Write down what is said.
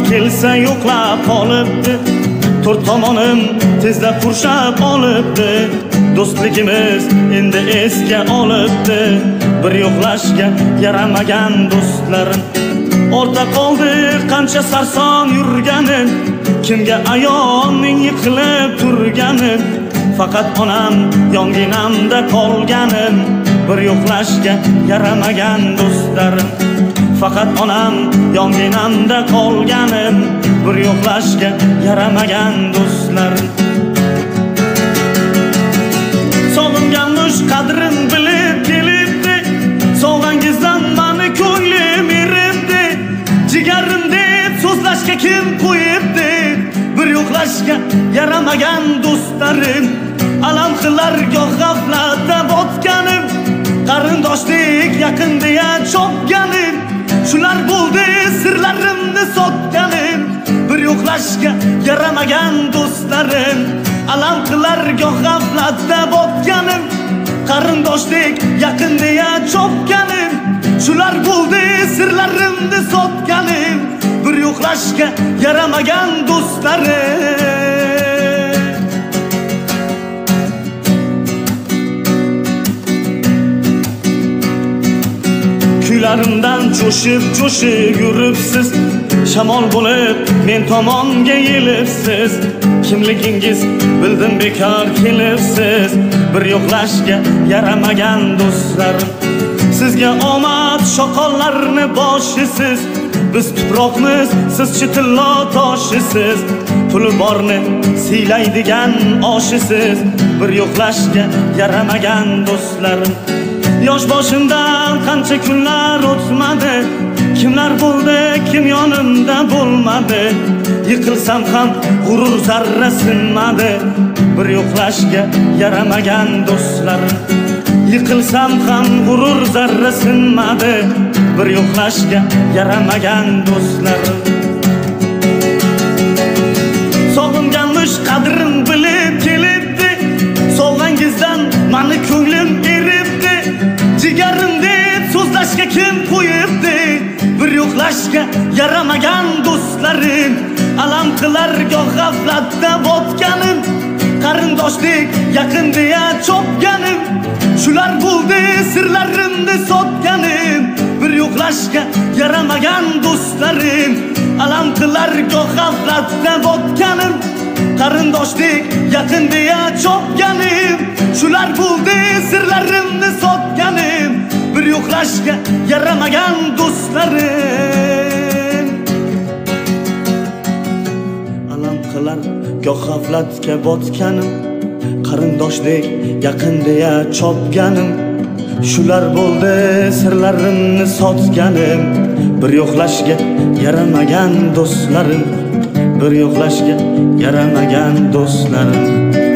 kelsa yo'qlab qolibdi, to'rt tomonim tezda qurshab olibdi. Do'stligimiz endi esga olibdi, bir yo'qlashga yaramagan do'stlarim. Orta qoldi qancha sarson yurganim, kimga ayon yiqilib turganim. Faqat onam yonginamda qolganim, bir yo'qlashga yaramagan do'stlarim. Faqat onam yonginamda qolganim, bir yo'qlashga yaramagan do'stlarim. Sog'inganmish qadrin bilib kelibdi, sog'angizdan mani ko'nglim eribdi. Jigarim deb so'zlashga kim qo'yibdi, bir yo'qlashga yaramagan do'stlarim. Alam qilar goh g'aflatda botganim, qarindoshlik yaqin deya chopganim. Shular bo'ldi sirlarimni sotganim, bir yo'qlashga yaramagan do'stlarim. Alam qilar goh g'aflatda botganim, qarindoshlik yaqin deya chopganim. Shular bo'ldi sirlarimni sotganim, bir yo'qlashga yaramagan do'stlarim. Kuylarimdan jo'shib yuribsiz, shamol bo'lib men tomonga yelibsiz. Kimligingiz bildim bekor kelibsiz, bir yo'qlashga yaramagan do'stlarim. Sizga omad shoqollarni boshisiz, biz tuproqmiz, siz chitillo toshisiz. Puli borni siylaydigan oshisiz, bir yo'qlashga yaramagan do'stlarim. Yosh boshimdan qancha kunlar o'tmadi, kimlar bo'ldi, kim yonimda bo'lmadi. Yiqilsam ham g'urur zarra sinmadi, bir yo'qlashga yaramagan do'stlarim. Yiqilsam ham g'urur zarra sinmadi, bir yo'qlashga yaramagan do'stlarim. Sog'inganmish qadrim bilib kelibdi, sog'angizdan mani ko'nglim eribdi. Jigarim deb so'zlashga kim qo'yibdi, bir yo'qlashga yaramagan do'stlarim. Alam qilar goh g'aflatda botganim, qarindoshlik yaqin deya chopganim. Shular bo'ldi sirlarimni sotganim, bir yo'qlashga yaramagan do'stlarim. Alam qilar goh g'aflatda botganim, qarindoshlik yaqin deya chopganim. Shular bo'ldi sirlarimni sotganim, bir yo'qlashga yaramagan do'stlarim. Alam qilar goh g'aflatga botganim, qarindoshlik yaqin deya chopganim. Shular bo'ldi sirlarimni sotganim, bir yo'qlashga yaramagan do'stlarim, bir yo'qlashga yaramagan do'stlarim.